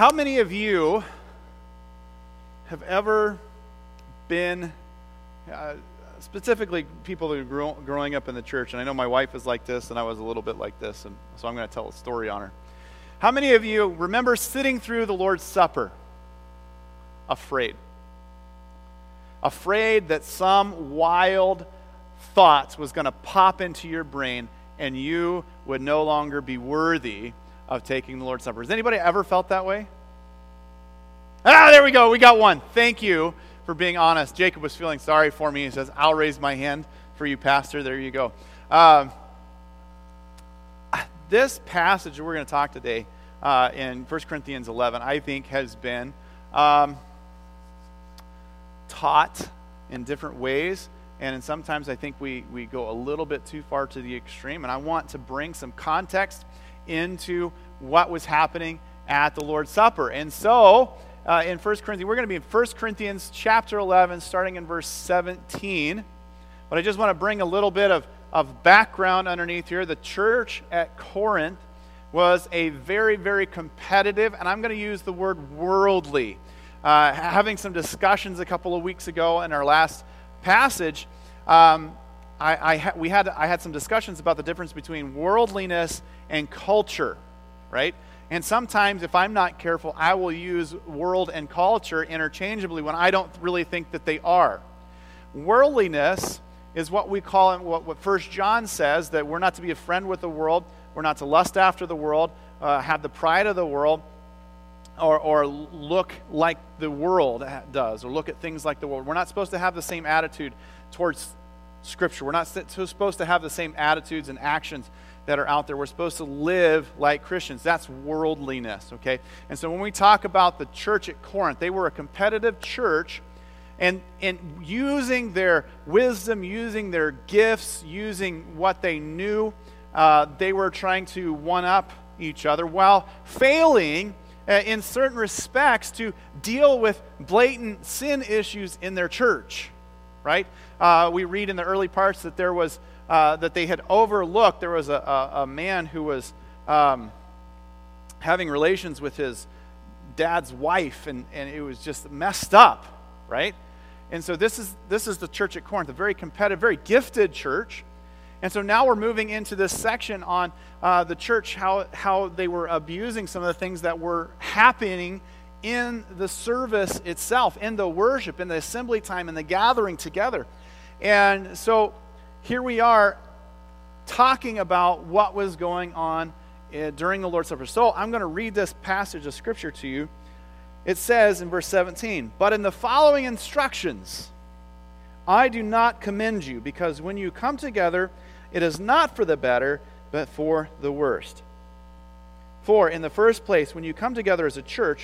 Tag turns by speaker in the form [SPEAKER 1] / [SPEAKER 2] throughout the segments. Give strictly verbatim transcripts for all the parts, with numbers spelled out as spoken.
[SPEAKER 1] How many of you have ever been, uh, specifically people who grew growing up in the church, and I know my wife is like this, and I was a little bit like this, and so I'm going to tell a story on her. How many of you remember sitting through the Lord's Supper afraid? Afraid that some wild thought was going to pop into your brain and you would no longer be worthy of taking the Lord's Supper. Has anybody ever felt that way? Ah, there we go. We got one. Thank you for being honest. Jacob was feeling sorry for me. He says, I'll raise my hand for you, Pastor. There you go. Um, this passage that we're going to talk today uh, in First Corinthians eleven, I think has been um, taught in different ways. And in sometimes I think we, we go a little bit too far to the extreme. And I want to bring some context into what was happening at the Lord's Supper. And so, uh, in First Corinthians, we're going to be in First Corinthians chapter eleven, starting in verse seventeen. But I just want to bring a little bit of, of background underneath here. The church at Corinth was a very, very competitive, and I'm going to use the word worldly. Uh, having some discussions a couple of weeks ago in our last passage, um, I, I ha- we had I had some discussions about the difference between worldliness and culture, right? And sometimes, if I'm not careful, I will use world and culture interchangeably when I don't really think that they are. Worldliness is what we call, what, what First John says, that we're not to be a friend with the world, we're not to lust after the world, uh, have the pride of the world, Or, or look like the world does, or look at things like the world. We're not supposed to have the same attitude towards Scripture. We're not supposed to have the same attitudes and actions that are out there. We're supposed to live like Christians. That's worldliness, okay? And so when we talk about the church at Corinth, they were a competitive church, and, and using their wisdom, using their gifts, using what they knew, uh, they were trying to one-up each other while failing in certain respects to deal with blatant sin issues in their church, right? Uh, we read in the early parts that there was, uh, that they had overlooked, there was a, a, a man who was um, having relations with his dad's wife, and, and it was just messed up, right? And so this is, this is the church at Corinth, a very competitive, very gifted church. And so now we're moving into this section on uh, the church, how, how they were abusing some of the things that were happening in the service itself, in the worship, in the assembly time, in the gathering together. And so here we are talking about what was going on uh, during the Lord's Supper. So I'm going to read this passage of Scripture to you. It says in verse seventeen, "But in the following instructions, I do not commend you, because when you come together, it is not for the better, but for the worst. For in the first place, when you come together as a church,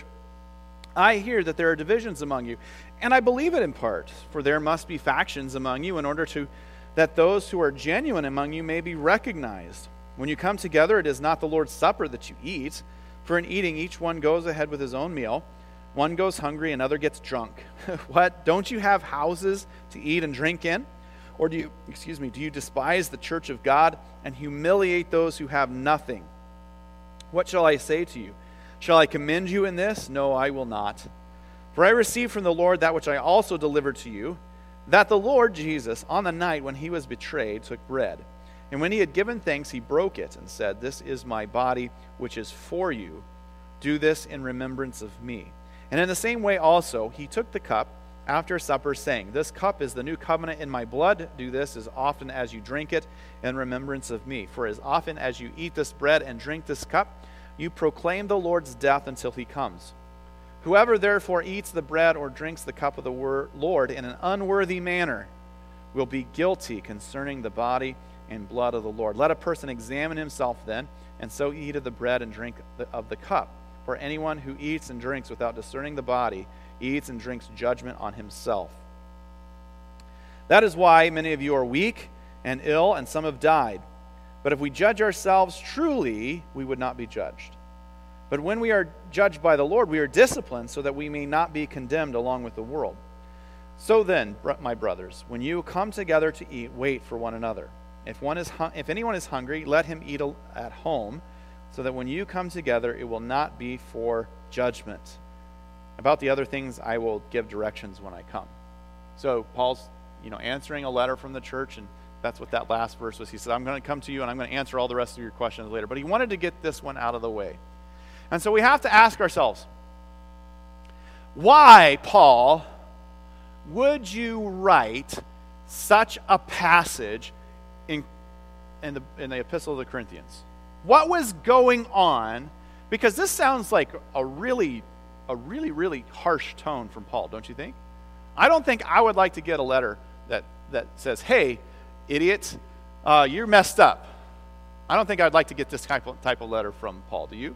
[SPEAKER 1] I hear that there are divisions among you, and I believe it in part, for there must be factions among you in order to that those who are genuine among you may be recognized. When you come together, it is not the Lord's Supper that you eat, for in eating each one goes ahead with his own meal. One goes hungry, another gets drunk. What? Don't you have houses to eat and drink in? Or do you, excuse me, do you despise the church of God and humiliate those who have nothing? What shall I say to you? Shall I commend you in this? No, I will not. For I received from the Lord that which I also delivered to you, that the Lord Jesus, on the night when he was betrayed, took bread. And when he had given thanks, he broke it and said, This is my body, which is for you. Do this in remembrance of me. And in the same way also, he took the cup after supper, saying, This cup is the new covenant in my blood. Do this as often as you drink it in remembrance of me. For as often as you eat this bread and drink this cup, you proclaim the Lord's death until he comes. Whoever therefore eats the bread or drinks the cup of the wor- Lord in an unworthy manner will be guilty concerning the body and blood of the Lord. Let a person examine himself then, and so eat of the bread and drink of the cup. For anyone who eats and drinks without discerning the body eats and drinks judgment on himself. That is why many of you are weak and ill, and some have died. But if we judge ourselves truly, we would not be judged. But when we are judged by the Lord, we are disciplined so that we may not be condemned along with the world. So then, my brothers, when you come together to eat, wait for one another. If one is, if anyone is hungry, let him eat at home, so that when you come together, it will not be for judgment. About the other things, I will give directions when I come. So Paul's, you know, answering a letter from the church, and that's what that last verse was. He said, I'm going to come to you, and I'm going to answer all the rest of your questions later. But he wanted to get this one out of the way. And so we have to ask ourselves, why, Paul, would you write such a passage in, in, the, in the Epistle of the Corinthians? What was going on? Because this sounds like a really, a really, really harsh tone from Paul, don't you think? I don't think I would like to get a letter that, that says, hey, idiot, uh, you're messed up. I don't think I'd like to get this type of, type of letter from Paul. Do you?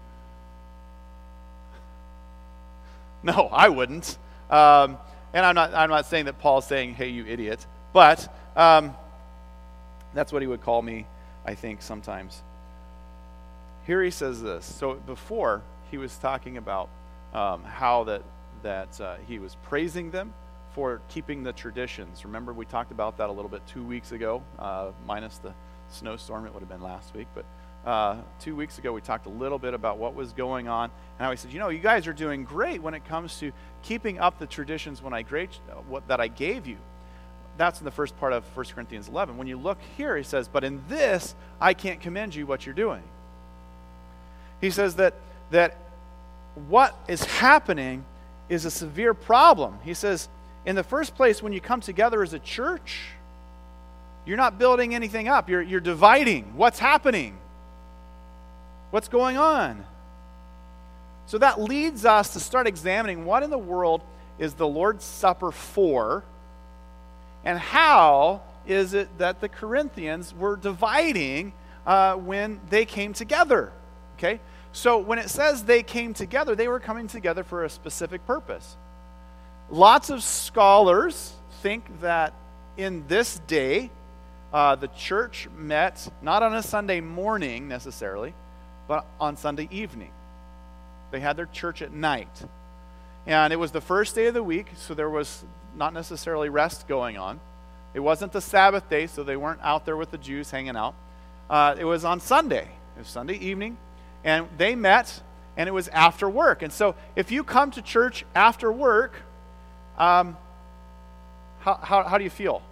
[SPEAKER 1] No, I wouldn't. Um, and I'm not, I'm not saying that Paul's saying, hey, you idiot. But um, that's what he would call me, I think, sometimes. Here he says this. So before, he was talking about um, how that, that uh, he was praising them for keeping the traditions. Remember, we talked about that a little bit two weeks ago, uh, minus the snowstorm. It would have been last week. But uh, two weeks ago, we talked a little bit about what was going on. And how he said, you know, you guys are doing great when it comes to keeping up the traditions when I great, uh, what, that I gave you. That's in the first part of First Corinthians eleven. When you look here, he says, but in this, I can't commend you what you're doing. He says that that what is happening is a severe problem. He says, in the first place, when you come together as a church, you're not building anything up. You're, you're dividing. What's happening? What's going on? So that leads us to start examining what in the world is the Lord's Supper for, and how is it that the Corinthians were dividing uh, when they came together? Okay? So when it says they came together, they were coming together for a specific purpose. Lots of scholars think that in this day, uh, the church met not on a Sunday morning necessarily, but on Sunday evening. They had their church at night. And it was the first day of the week, so there was not necessarily rest going on. It wasn't the Sabbath day, so they weren't out there with the Jews hanging out. Uh, it was on Sunday. It was Sunday evening. And they met, and it was after work. And so if you come to church after work, um, how, how, how do you feel?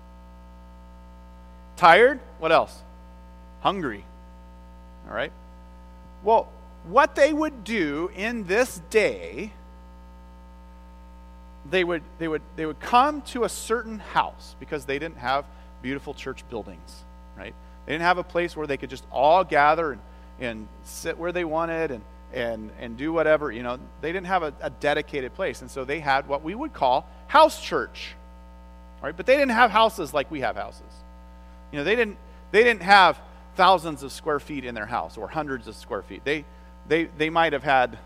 [SPEAKER 1] Tired? What else? Hungry. All right? Well, what they would do in this day, they would, they would, they would come to a certain house because they didn't have beautiful church buildings, right? They didn't have a place where they could just all gather and and sit where they wanted and and and do whatever, you know. They didn't have a, a dedicated place, and so they had what we would call house church, right? But they didn't have houses like we have houses. You know, they didn't they didn't have thousands of square feet in their house or hundreds of square feet. They they they might have had,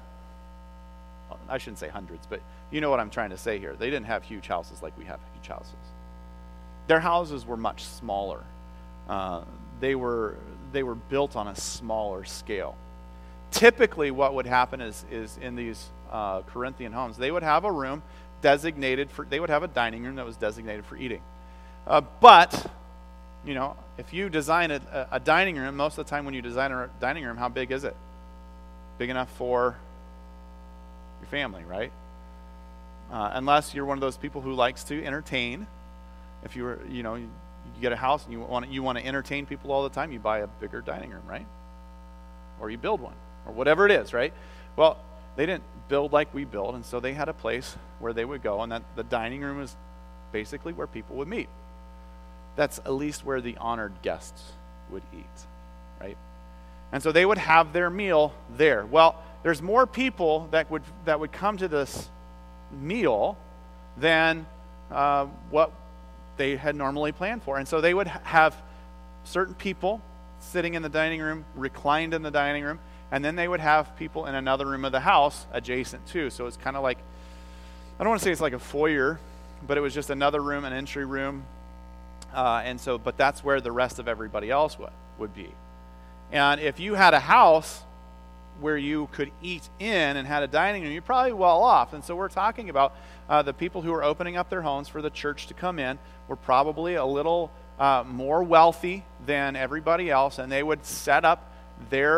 [SPEAKER 1] I shouldn't say hundreds, but you know what I'm trying to say here. They didn't have huge houses like we have huge houses. Their houses were much smaller. Uh, they were they were built on a smaller scale. Typically what would happen is, is in these uh, Corinthian homes, they would have a room designated for, they would have a dining room that was designated for eating. Uh, but, you know, if you design a, a dining room, most of the time when you design a dining room, how big is it? Big enough for your family, right? Uh, unless you're one of those people who likes to entertain. If you were, you know, you, you get a house and you want you want to entertain people all the time, you buy a bigger dining room, right? Or you build one, or whatever it is, right? Well, they didn't build like we build, and so they had a place where they would go, and that the dining room is basically where people would meet. That's at least where the honored guests would eat, right? And so they would have their meal there. Well, there's more people that would that would come to this meal than uh, what they had normally planned for. And so they would have certain people sitting in the dining room, reclined in the dining room, and then they would have people in another room of the house adjacent too. So it's kind of like, I don't want to say it's like a foyer, but it was just another room, an entry room. Uh, and so, but that's where the rest of everybody else would, would be. And if you had a house where you could eat in and had a dining room, you're probably well off. And so we're talking about uh, the people who are opening up their homes for the church to come in were probably a little uh, more wealthy than everybody else, and they would set up their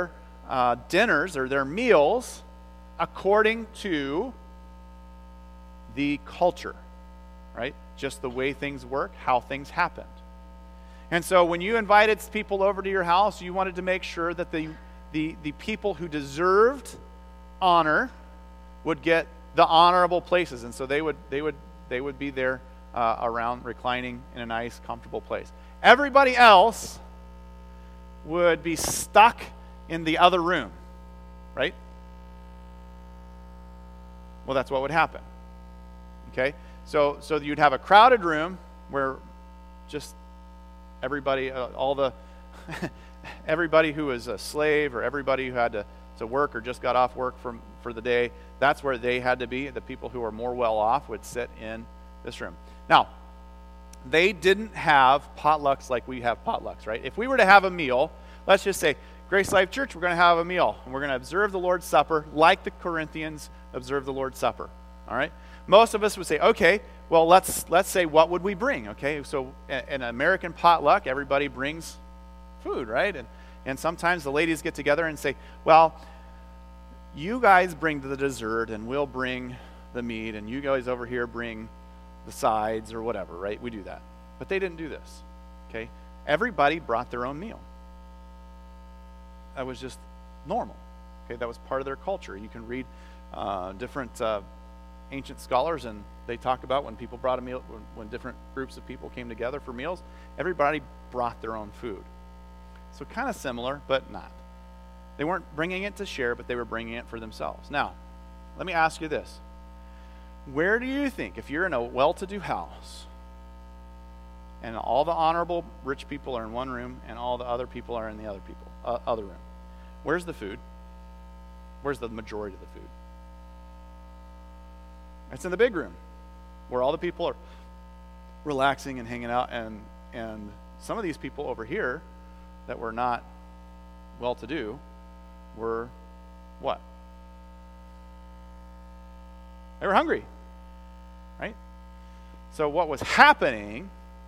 [SPEAKER 1] uh, dinners or their meals according to the culture, right? Just the way things work, how things happened. And so when you invited people over to your house, you wanted to make sure that the, the, the people who deserved honor would get the honorable places. And so they would, they would, they would be there uh, around reclining in a nice, comfortable place. Everybody else would be stuck in the other room, right? Well, that's what would happen. Okay? So so you'd have a crowded room where just everybody, uh, all the, everybody who was a slave or everybody who had to, to work or just got off work from, for the day, that's where they had to be. The people who were more well off would sit in this room. Now, they didn't have potlucks like we have potlucks, right? If we were to have a meal, let's just say, Grace Life Church, we're going to have a meal, and we're going to observe the Lord's Supper like the Corinthians observed the Lord's Supper, all right? Most of us would say, okay, well, let's let's say, what would we bring, okay? So an American potluck, everybody brings food, right? And, and sometimes the ladies get together and say, well, you guys bring the dessert, and we'll bring the meat, and you guys over here bring the sides or whatever, right? We do that. But they didn't do this, okay? Everybody brought their own meal. That was just normal, okay? That was part of their culture. You can read uh, different uh, ancient scholars, and they talk about when people brought a meal, when, when different groups of people came together for meals, everybody brought their own food. So kind of similar, but not. They weren't bringing it to share, but they were bringing it for themselves. Now, let me ask you this. Where do you think, if you're in a well-to-do house, and all the honorable rich people are in one room, and all the other people are in the other people, uh, other room, where's the food? Where's the majority of the food? It's in the big room, where all the people are relaxing and hanging out, and and some of these people over here that were not well-to-do were what? They were hungry, right? So what was happening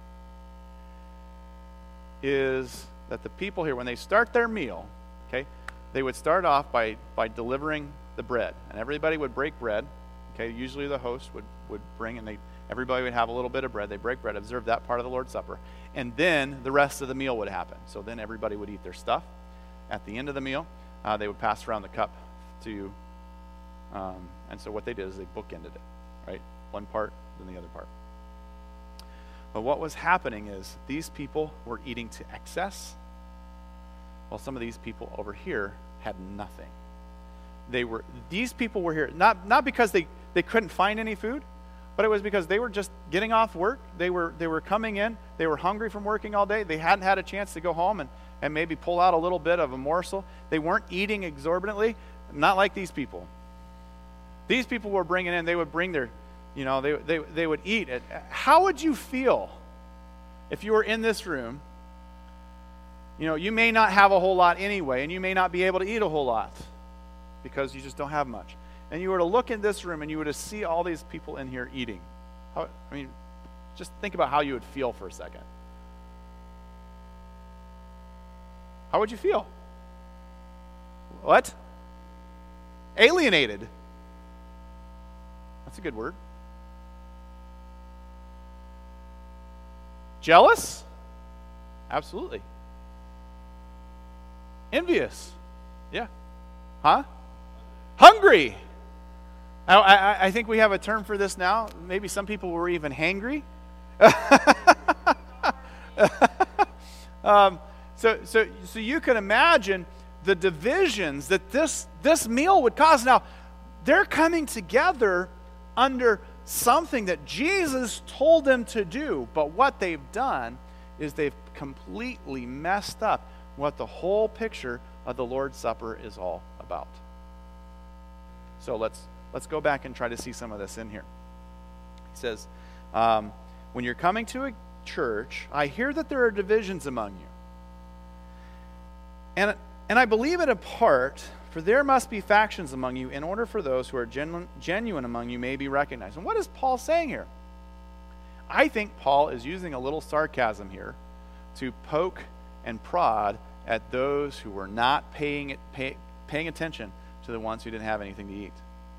[SPEAKER 1] is that the people here, when they start their meal, okay, they would start off by, by delivering the bread, and everybody would break bread. Okay, usually the host would, would bring, and they everybody would have a little bit of bread. They break bread, observe that part of the Lord's Supper, and then the rest of the meal would happen. So then everybody would eat their stuff. At the end of the meal, uh, they would pass around the cup to, um, and so what they did is they bookended it, right? One part, then the other part. But what was happening is these people were eating to excess, while some of these people over here had nothing. They were, these people were here, not, not because they, they couldn't find any food, but it was because they were just getting off work. They were they were coming in. They were hungry from working all day. They hadn't had a chance to go home and, and maybe pull out a little bit of a morsel. They weren't eating exorbitantly, not like these people. These people were bringing in, they would bring their, you know, they, they, they would eat. How would you feel if you were in this room? You know, you may not have a whole lot anyway, and you may not be able to eat a whole lot because you just don't have much. And you were to look in this room and you were to see all these people in here eating. How, I mean, just think about how you would feel for a second. How would you feel? What? Alienated. That's a good word. Jealous? Absolutely. Envious? Yeah. Huh? Hungry? I, I, I think we have a term for this now. Maybe some people were even hangry. um, so, so, so you can imagine the divisions that this this meal would cause. Now, they're coming together under something that Jesus told them to do, but what they've done is they've completely messed up what the whole picture of the Lord's Supper is all about. So let's let's go back and try to see some of this in here. He says, um, when you're coming to a church, I hear that there are divisions among you. And, and I believe it in part, for there must be factions among you in order for those who are genuine, genuine among you may be recognized. And what is Paul saying here? I think Paul is using a little sarcasm here to poke and prod at those who were not paying it, pay, paying attention to the ones who didn't have anything to eat.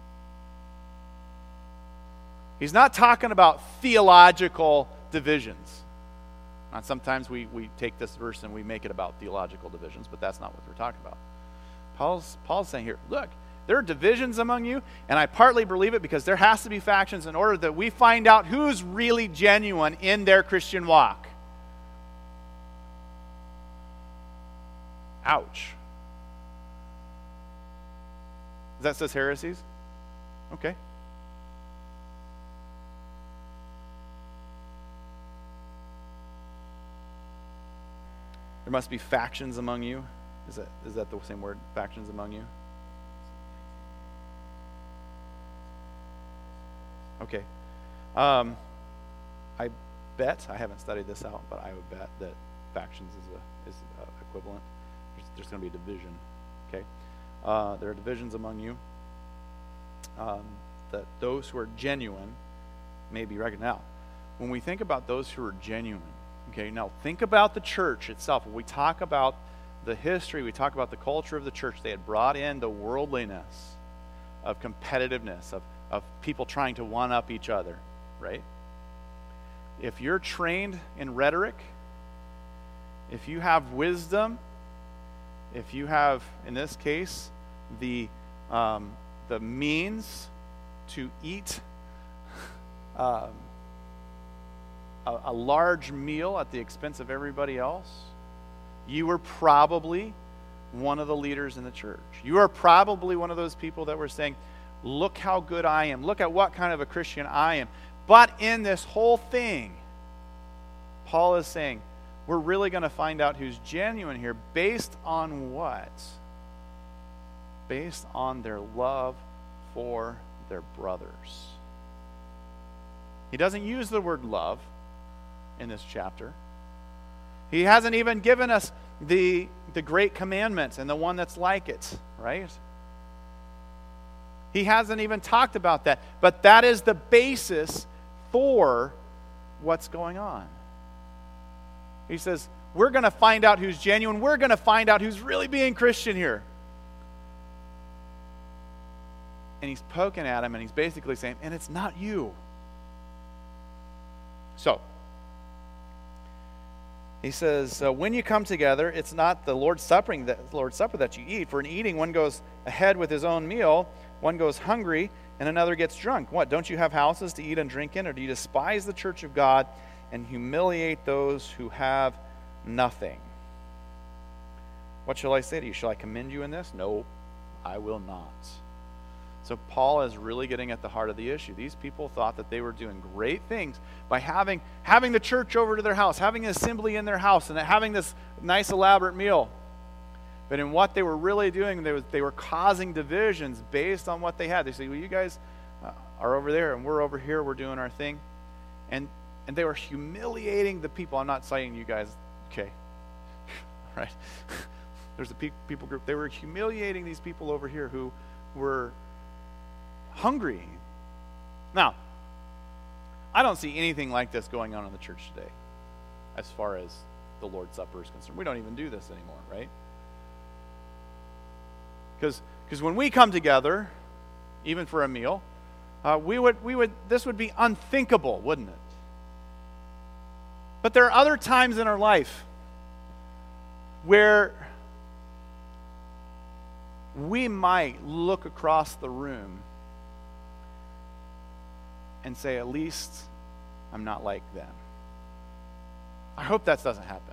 [SPEAKER 1] He's not talking about theological divisions. And sometimes we, we take this verse and we make it about theological divisions, but that's not what we're talking about. Paul's, Paul's saying here, look, there are divisions among you, and I partly believe it because there has to be factions in order that we find out who's really genuine in their Christian walk. Ouch. That says heresies? Okay. There must be factions among you. Is that is that the same word? Factions among you? Okay. Um, I bet, I haven't studied this out, but I would bet that factions is a is a equivalent. There's, there's going to be a division. Okay. Uh, there are divisions among you. Um, that those who are genuine may be reckoned out. When we think about those who are genuine, okay, now think about the church itself. When we talk about the history, we talk about the culture of the church. They had brought in the worldliness of competitiveness, of, of people trying to one-up each other, right? If you're trained in rhetoric, if you have wisdom, if you have, in this case, the um, the means to eat um, a, a large meal at the expense of everybody else, you were probably one of the leaders in the church. You are probably one of those people that were saying, look how good I am. Look at what kind of a Christian I am. But in this whole thing, Paul is saying, we're really going to find out who's genuine here based on what? Based on their love for their brothers. He doesn't use the word love in this chapter. He hasn't even given us the, the great commandment and the one that's like it, right? He hasn't even talked about that. But that is the basis for what's going on. He says, we're going to find out who's genuine. We're going to find out who's really being Christian here. And he's poking at him, and he's basically saying, and it's not you. So, he says, uh, when you come together, it's not the Lord's Supper, that, Lord's Supper that you eat. For in eating, one goes ahead with his own meal, one goes hungry, and another gets drunk. What, don't you have houses to eat and drink in, or do you despise the church of God and humiliate those who have nothing? What shall I say to you? Shall I commend you in this? No, I will not. So Paul is really getting at the heart of the issue. These people thought that they were doing great things by having, having the church over to their house, having an assembly in their house, and having this nice elaborate meal. But in what they were really doing, they, was, they were causing divisions based on what they had. They say, well, you guys uh, are over there, and we're over here, we're doing our thing. And and they were humiliating the people. I'm not citing you guys, okay, right? There's a pe- people group. They were humiliating these people over here who were hungry. Now, I don't see anything like this going on in the church today as far as the Lord's Supper is concerned. We don't even do this anymore, right? Because because when we come together, even for a meal, uh, we would we would this would be unthinkable, wouldn't it? But there are other times in our life where we might look across the room and say, at least I'm not like them. I hope that doesn't happen.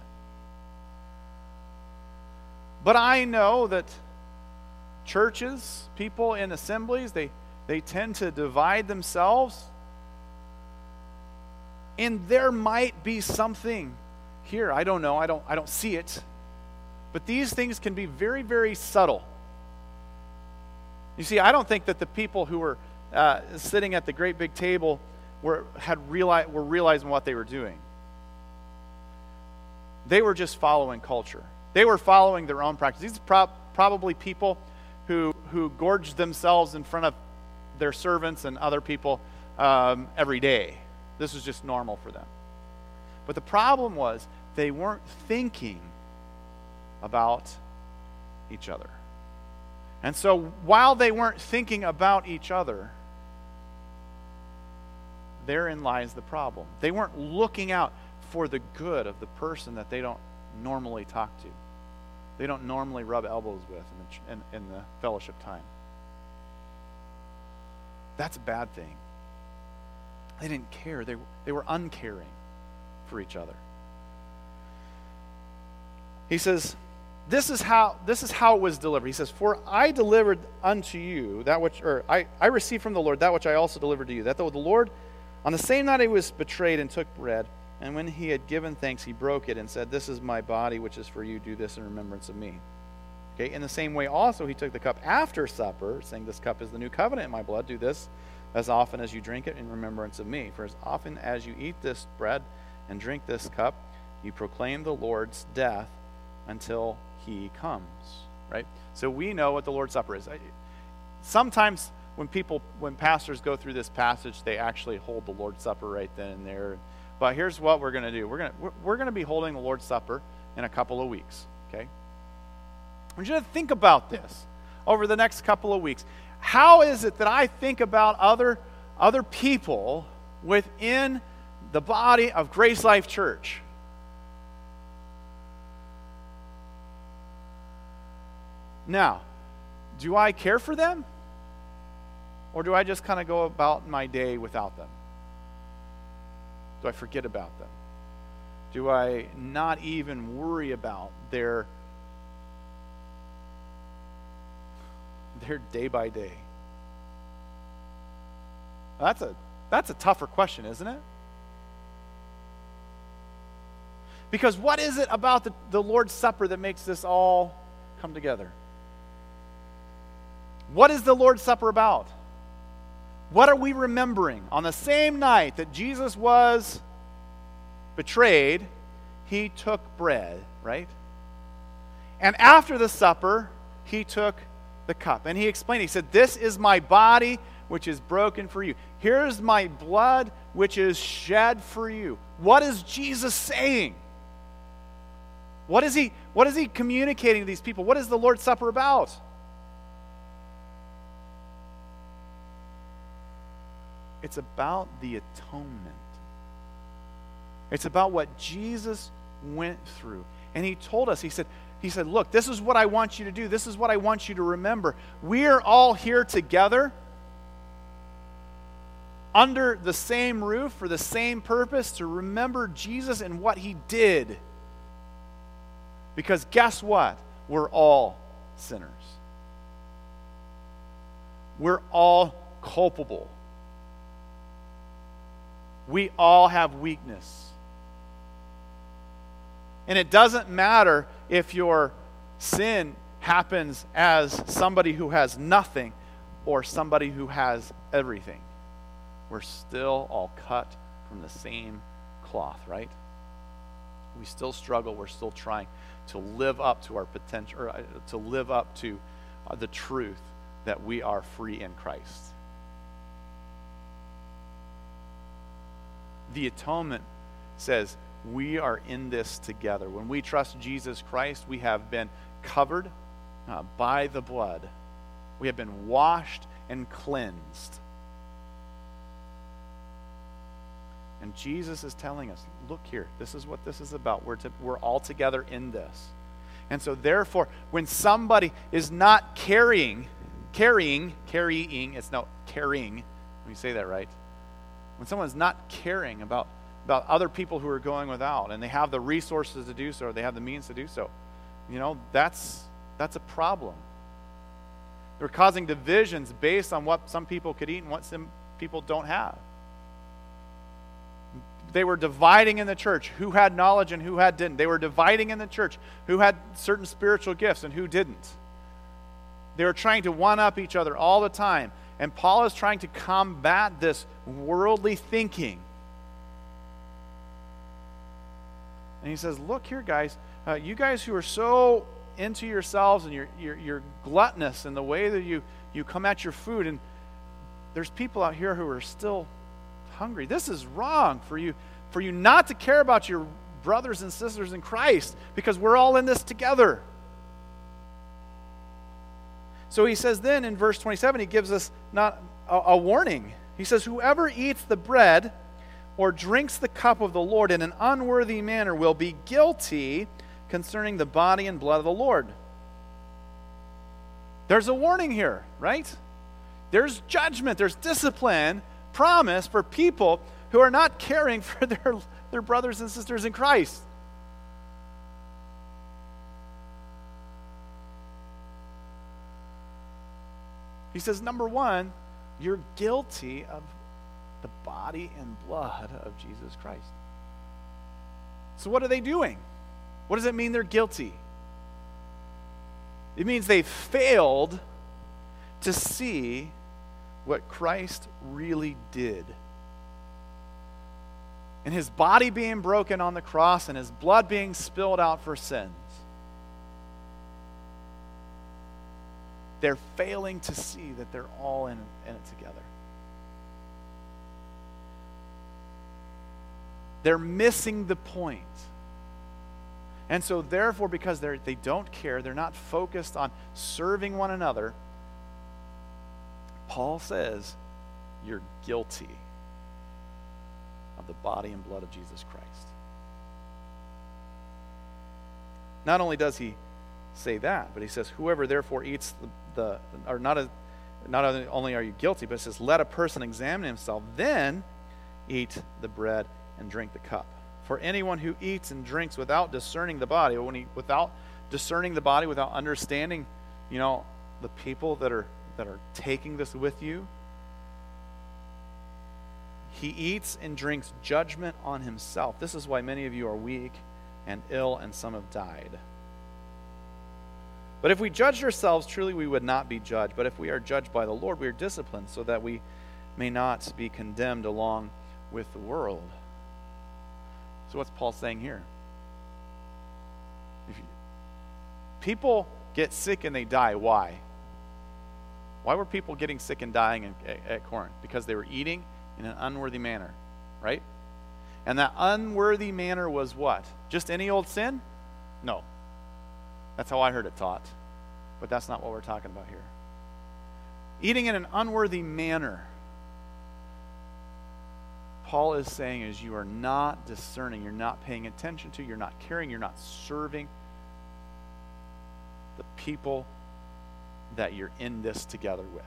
[SPEAKER 1] But I know that churches, people in assemblies, they, they tend to divide themselves. And there might be something here. I don't know. I don't, I don't see it. But these things can be very, very subtle. You see, I don't think that the people who were uh, sitting at the great big table were had reali- were realizing what they were doing. They were just following culture. They were following their own practice. These are pro- probably people who who gorged themselves in front of their servants and other people um, every day. This was just normal for them. But the problem was they weren't thinking about each other. And so while they weren't thinking about each other, therein lies the problem. They weren't looking out for the good of the person that they don't normally talk to. They don't normally rub elbows with in the, in, in the fellowship time. That's a bad thing. They didn't care. They, they were uncaring for each other. He says, this is how this is how it was delivered. He says, for I delivered unto you that which, or I, I received from the Lord that which I also delivered to you. That the Lord, on the same night he was betrayed and took bread, and when he had given thanks, he broke it and said, this is my body, which is for you. Do this in remembrance of me. Okay. In the same way also he took the cup after supper, saying, this cup is the new covenant in my blood. Do this as often as you drink it in remembrance of me. For as often as you eat this bread and drink this cup, you proclaim the Lord's death until he comes. Right? So we know what the Lord's Supper is. Sometimes when people, when pastors go through this passage, they actually hold the Lord's Supper right then and there. But here's what we're going to do. We're going to we're, we're going to be holding the Lord's Supper in a couple of weeks. Okay? I want you to think about this over the next couple of weeks. How is it that I think about other, other people within the body of Grace Life Church? Now, do I care for them? Or do I just kind of go about my day without them? Do I forget about them? Do I not even worry about their their day by day? That's a that's a tougher question, isn't it? Because what is it about the, the Lord's Supper that makes this all come together? What is the Lord's Supper about? What are we remembering? On the same night that Jesus was betrayed, he took bread, right? And after the supper, he took the cup. And he explained, he said, this is my body which is broken for you. Here's my blood which is shed for you. What is Jesus saying? What is he, what is he communicating to these people? What is the Lord's Supper about? It's about the atonement. It's about what Jesus went through. And he told us, he said, he said, look, this is what I want you to do. This is what I want you to remember. We are all here together under the same roof for the same purpose, to remember Jesus and what he did. Because guess what? We're all sinners. We're all culpable. We all have weakness. And it doesn't matter if your sin happens as somebody who has nothing or somebody who has everything. We're still all cut from the same cloth, right? We still struggle. We're still trying to live up to our potential, or to live up to uh, the truth that we are free in Christ. The atonement says we are in this together. When we trust Jesus Christ, we have been covered uh, by the blood. We have been washed and cleansed. And Jesus is telling us, look here, this is what this is about. We're, to, we're all together in this. And so therefore, when somebody is not carrying, carrying, carrying, it's no, carrying, let me say that right. When someone's not caring about, about other people who are going without, and they have the resources to do so, or they have the means to do so, you know, that's that's a problem. They're causing divisions based on what some people could eat and what some people don't have. They were dividing in the church who had knowledge and who had didn't. They were dividing in the church who had certain spiritual gifts and who didn't. They were trying to one-up each other all the time. And Paul is trying to combat this worldly thinking. And he says, look here, guys, uh, you guys who are so into yourselves and you're, you're, you're gluttonous in the way that you, you come at your food, and there's people out here who are still hungry. This is wrong for you, for you not to care about your brothers and sisters in Christ, because we're all in this together. So he says then in verse twenty-seven, he gives us not a, a warning. He says, whoever eats the bread or drinks the cup of the Lord in an unworthy manner will be guilty concerning the body and blood of the Lord. There's a warning here, right? There's judgment, there's discipline promised for people who are not caring for their, their brothers and sisters in Christ. He says, number one, you're guilty of the body and blood of Jesus Christ. So what are they doing? What does it mean they're guilty? It means they failed to see what Christ really did. And his body being broken on the cross and his blood being spilled out for sins. They're failing to see that they're all in, in it together. They're missing the point. And so therefore, because they they don't care, they're not focused on serving one another, Paul says, you're guilty of the body and blood of Jesus Christ. Not only does he say that, but he says, whoever therefore eats the, the or not, a, not only are you guilty, but it says, let a person examine himself, then eat the bread and drink the cup. For anyone who eats and drinks without discerning the body, when he, without discerning the body, without understanding, you know, the people that are that are taking this with you, he eats and drinks judgment on himself. This is why many of you are weak and ill, and some have died. But if we judged ourselves, truly we would not be judged. But if we are judged by the Lord, we are disciplined, so that we may not be condemned along with the world. So what's Paul saying here? If you, people get sick and they die, why? Why were people getting sick and dying in, at, at Corinth? Because they were eating in an unworthy manner, right? And that unworthy manner was what? Just any old sin? No. That's how I heard it taught. But that's not what we're talking about here. Eating in an unworthy manner, Paul is saying, is you are not discerning, you're not paying attention to, you're not caring, you're not serving the people that you're in this together with.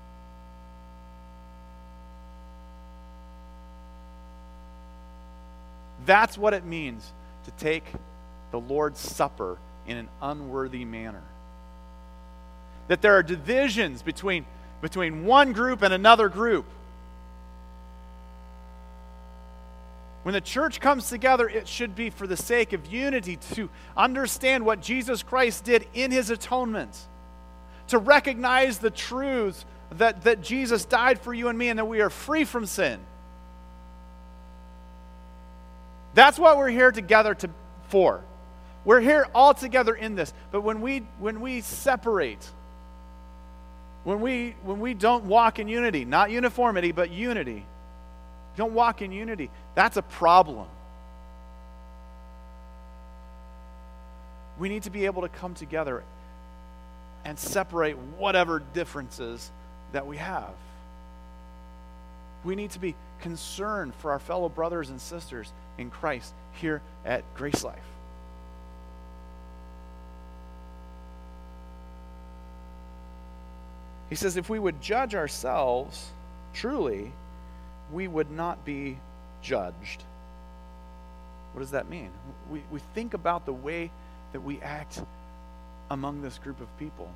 [SPEAKER 1] That's what it means to take the Lord's Supper in an unworthy manner. That there are divisions between, between one group and another group. When the church comes together, it should be for the sake of unity, to understand what Jesus Christ did in his atonement, to recognize the truths that, that Jesus died for you and me and that we are free from sin. That's what we're here together to, for. We're here all together in this. But when we when we separate, when we when we don't walk in unity, not uniformity, but unity, don't walk in unity, that's a problem. We need to be able to come together and separate whatever differences that we have. We need to be concerned for our fellow brothers and sisters in Christ here at Grace Life. He says if we would judge ourselves truly, we would not be judged. What does that mean? We, we think about the way that we act among this group of people.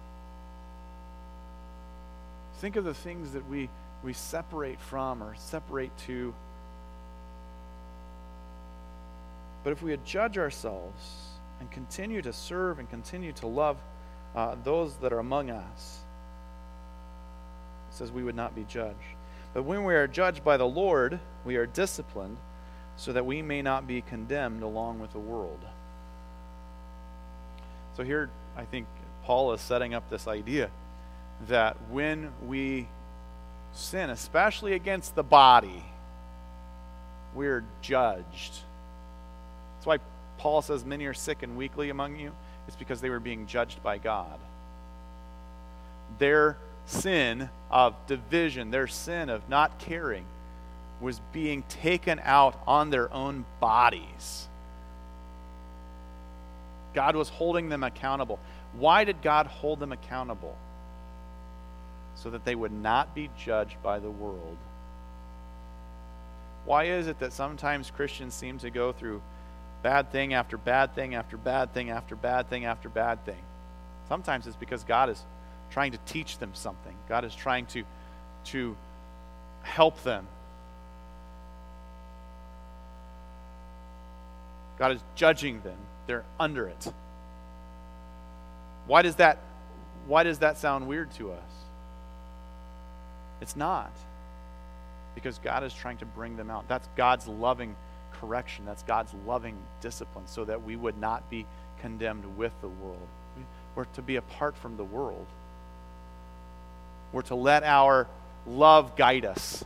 [SPEAKER 1] Think of the things that we, we separate from or separate to. But if we would judge ourselves and continue to serve and continue to love uh, those that are among us, it says we would not be judged. But when we are judged by the Lord, we are disciplined so that we may not be condemned along with the world. So here, I think Paul is setting up this idea that when we sin, especially against the body, we're judged. That's why Paul says many are sick and weakly among you. It's because they were being judged by God. their sin of division, their sin of not caring, was being taken out on their own bodies. God was holding them accountable. Why did God hold them accountable? So that they would not be judged by the world. Why is it that sometimes Christians seem to go through bad thing after bad thing after bad thing after bad thing after bad thing? Sometimes it's because God is trying to teach them something. God is trying to, to help them. God is judging them. They're under it. Why does that, why does that sound weird to us? It's not. Because God is trying to bring them out. That's God's loving correction. That's God's loving discipline so that we would not be condemned with the world. We're to be apart from the world. We're to let our love guide us.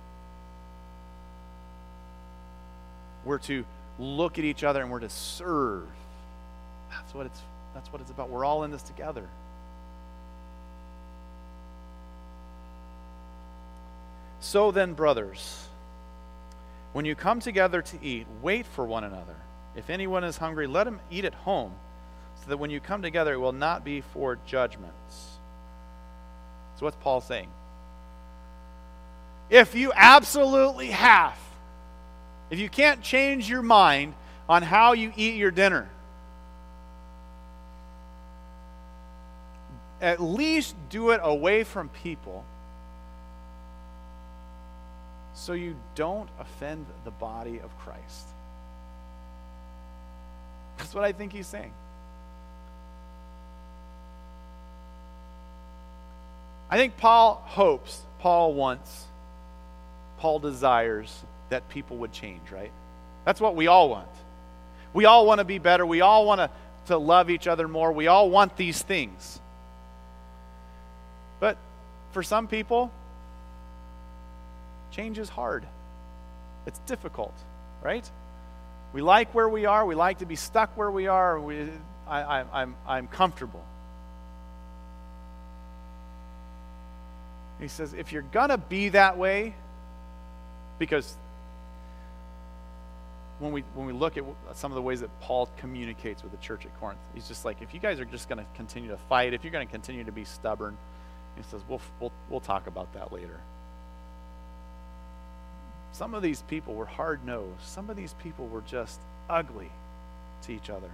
[SPEAKER 1] We're to look at each other and we're to serve. That's what it's, that's what it's about. We're all in this together. So then, brothers, when you come together to eat, wait for one another. If anyone is hungry, let him eat at home, so that when you come together, it will not be for judgments. So what's Paul saying? If you absolutely have, if you can't change your mind on how you eat your dinner, at least do it away from people so you don't offend the body of Christ. That's what I think he's saying. I think Paul hopes, Paul wants, Paul desires that people would change, right? That's what we all want. We all want to be better. We all want to, to love each other more. We all want these things. But for some people, change is hard. It's difficult, right? We like where we are. We like to be stuck where we are. We, I, I, I'm, I'm comfortable. He says, if you're going to be that way, because when we when we look at some of the ways that Paul communicates with the church at Corinth, he's just like, if you guys are just going to continue to fight, if you're going to continue to be stubborn, he says, we'll, we'll, we'll talk about that later. Some of these people were hard-nosed. Some of these people were just ugly to each other.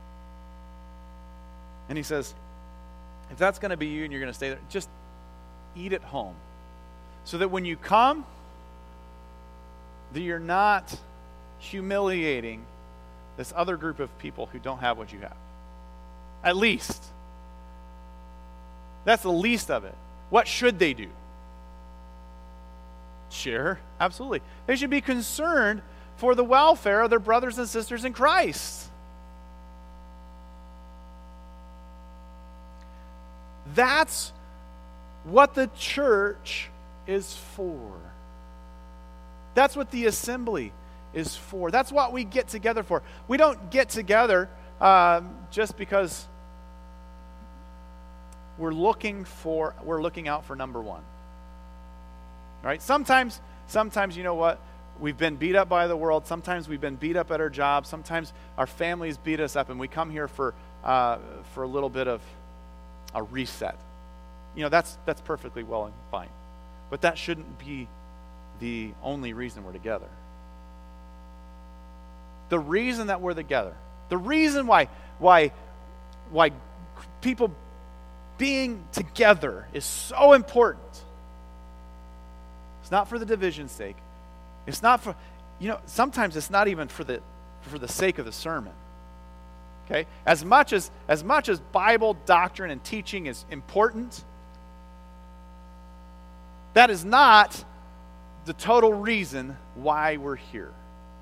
[SPEAKER 1] And he says, if that's going to be you and you're going to stay there, just eat at home. So that when you come, that you're not humiliating this other group of people who don't have what you have. At least. That's the least of it. What should they do? Sure, absolutely. They should be concerned for the welfare of their brothers and sisters in Christ. That's what the church is for. That's what the assembly is for. That's what we get together for. We don't get together um, just because we're looking for, we're looking out for number one. Right? Sometimes, sometimes, you know what? We've been beat up by the world. Sometimes we've been beat up at our jobs. Sometimes our families beat us up, and we come here for uh, for a little bit of a reset. You know, that's that's perfectly well and fine. But that shouldn't be the only reason we're together. The reason that we're together, the reason why why why people being together is so important. It's not for the division's sake. It's not for, you know, sometimes it's not even for the for the sake of the sermon. Okay? As much as as much as Bible doctrine and teaching is important, that is not the total reason why we're here.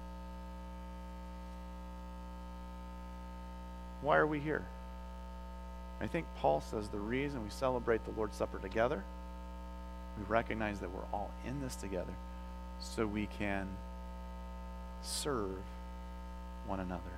[SPEAKER 1] Why are we here? I think Paul says the reason we celebrate the Lord's Supper together, we recognize that we're all in this together so we can serve one another.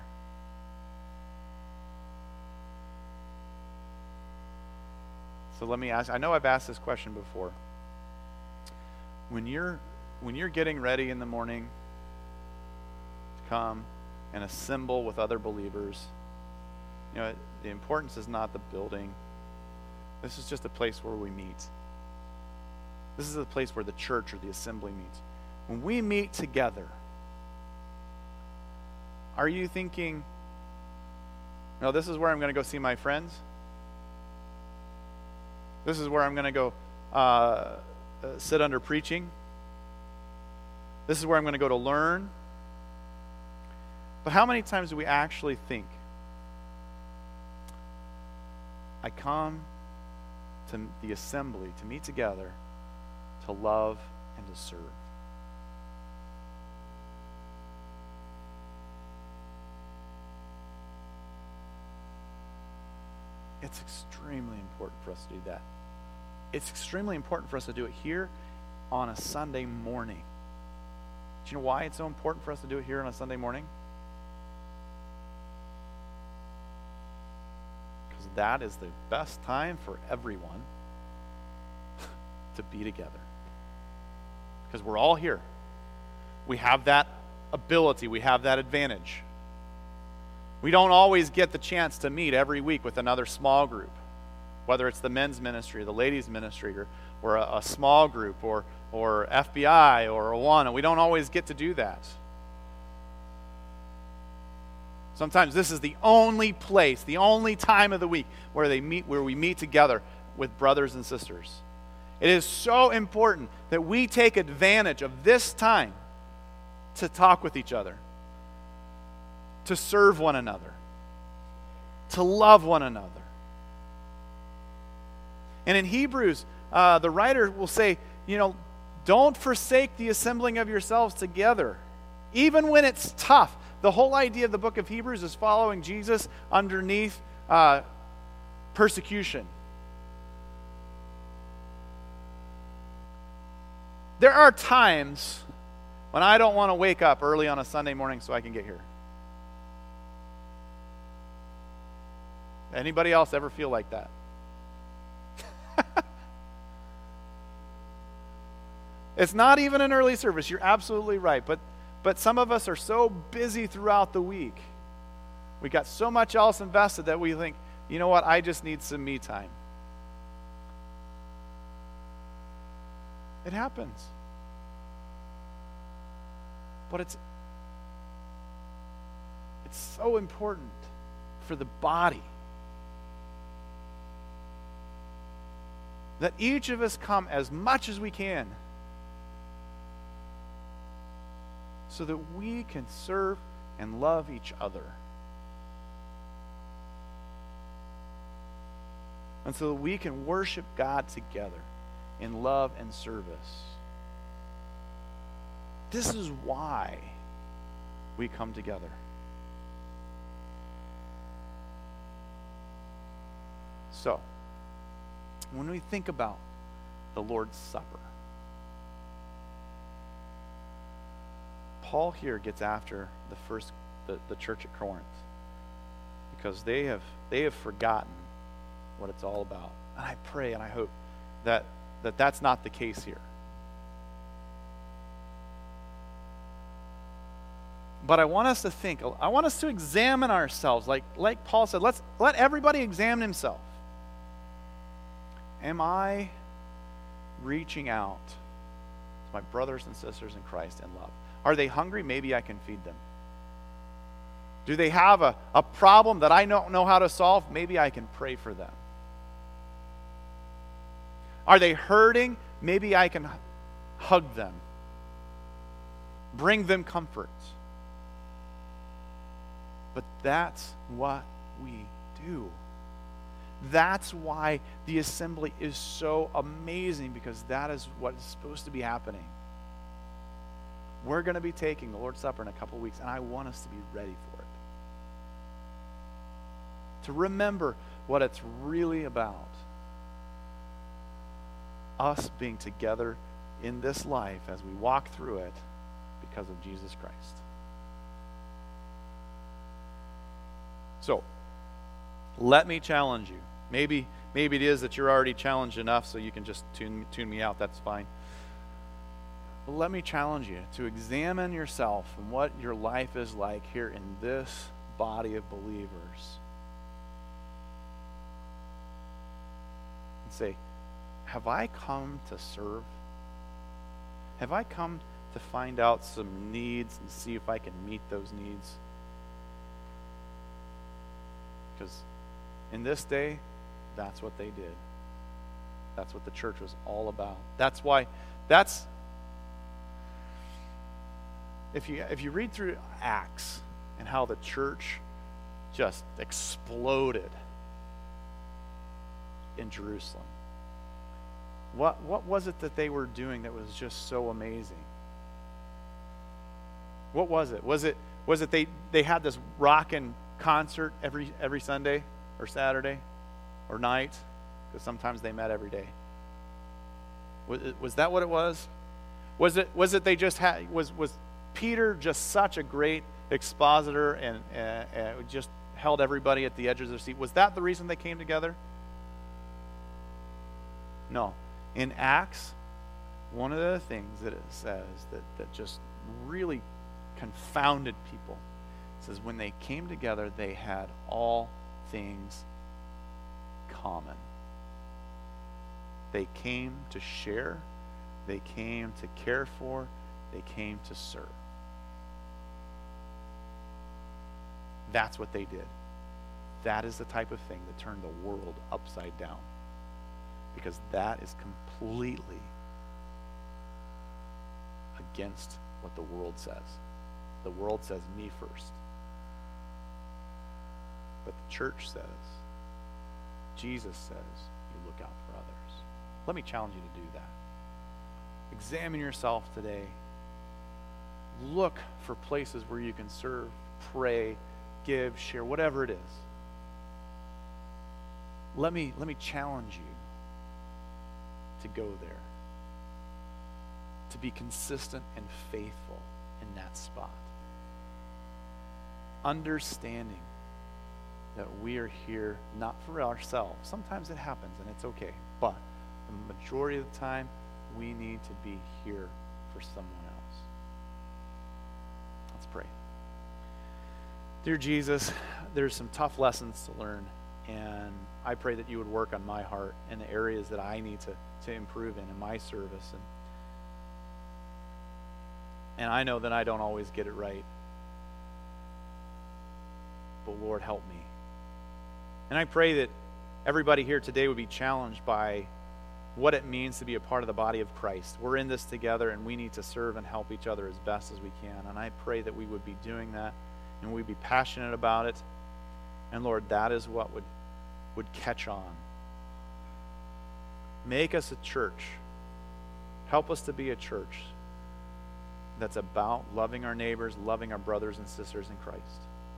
[SPEAKER 1] So let me ask, I know I've asked this question before. When you're when you're getting ready in the morning to come and assemble with other believers, you know, the importance is not the building. This is just a place where we meet. This is a place where the church or the assembly meets. When we meet together, are you thinking, no, this is where I'm going to go see my friends? This is where I'm going to go uh, uh, sit under preaching? This is where I'm going to go to learn? But how many times do we actually think, I come to the assembly to meet together, to love and to serve? It's extremely important for us to do that. It's extremely important for us to do it here on a Sunday morning. Do you know why it's so important for us to do it here on a Sunday morning? Because that is the best time for everyone to be together. Because we're all here. We have that ability. We have that advantage. We don't always get the chance to meet every week with another small group, whether it's the men's ministry or the ladies' ministry or, or a, a small group or, or F B I or Awana. We don't always get to do that. Sometimes this is the only place, the only time of the week where they meet, where we meet together with brothers and sisters. It is so important that we take advantage of this time to talk with each other, to serve one another, to love one another. And in Hebrews, uh, the writer will say, you know, don't forsake the assembling of yourselves together, even when it's tough. The whole idea of the book of Hebrews is following Jesus underneath uh, persecution. There are times when I don't want to wake up early on a Sunday morning so I can get here. Anybody else ever feel like that? It's not even an early service. You're absolutely right. But but some of us are so busy throughout the week. We got so much else invested that we think, you know what, I just need some me time. It happens. But it's it's so important for the body that each of us come as much as we can so that we can serve and love each other. And so that we can worship God together in love and service. This is why we come together. So, when we think about the Lord's Supper, Paul here gets after the first the, the church at Corinth because they have they have forgotten what it's all about. And I pray and I hope that, that that's not the case here. But I want us to think, I want us to examine ourselves. Like, like Paul said, let's let everybody examine himself. Am I reaching out to my brothers and sisters in Christ in love? Are they hungry? Maybe I can feed them. Do they have a, a problem that I don't know how to solve? Maybe I can pray for them. Are they hurting? Maybe I can hug them. Bring them comfort. But that's what we do. That's why the assembly is so amazing, because that is what is supposed to be happening. We're going to be taking the Lord's Supper in a couple weeks, and I want us to be ready for it. To remember what it's really about. Us being together in this life as we walk through it because of Jesus Christ. So, let me challenge you. Maybe, Maybe it is that you're already challenged enough so you can just tune, tune me out. That's fine. But let me challenge you to examine yourself and what your life is like here in this body of believers. And say, have I come to serve? Have I come to find out some needs and see if I can meet those needs? Because in this day, that's what they did. That's what the church was all about. That's why, that's, if you if you read through Acts and how the church just exploded in Jerusalem, what what was it that they were doing that was just so amazing? What was it? Was it was it they, they had this rockin' concert every every Sunday or Saturday or night? Because sometimes they met every day. Was, was that what it was? Was it was it they just had was was Peter just such a great expositor and uh, uh, just held everybody at the edge of their seat? Was that the reason they came together? No. In Acts, one of the things that it says that, that just really confounded people, it says when they came together, they had all things common. They came to share, they came to care for, they came to serve. That's what they did. That is the type of thing that turned the world upside down. Because that is completely against what the world says. The world says me first. But the church says, Jesus says, you look out for others. Let me challenge you to do that. Examine yourself today. Look for places where you can serve, pray, give, share, whatever it is. Let me, let me challenge you to go there. To be consistent and faithful in that spot. Understanding that we are here not for ourselves. Sometimes it happens and it's okay. But the majority of the time, we need to be here for someone else. Let's pray. Dear Jesus, there's some tough lessons to learn, and I pray that you would work on my heart in the areas that I need to, to improve in, in my service. And, and I know that I don't always get it right. But Lord, help me. And I pray that everybody here today would be challenged by what it means to be a part of the body of Christ. We're in this together, and we need to serve and help each other as best as we can. And I pray that we would be doing that, and we'd be passionate about it. And Lord, that is what would, would catch on. Make us a church. Help us to be a church that's about loving our neighbors, loving our brothers and sisters in Christ.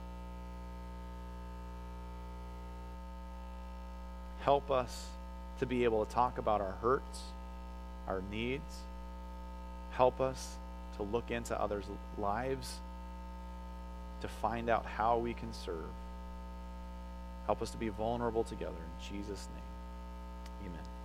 [SPEAKER 1] Help us to be able to talk about our hurts, our needs. Help us to look into others' lives to find out how we can serve. Help us to be vulnerable together. In Jesus' name, amen.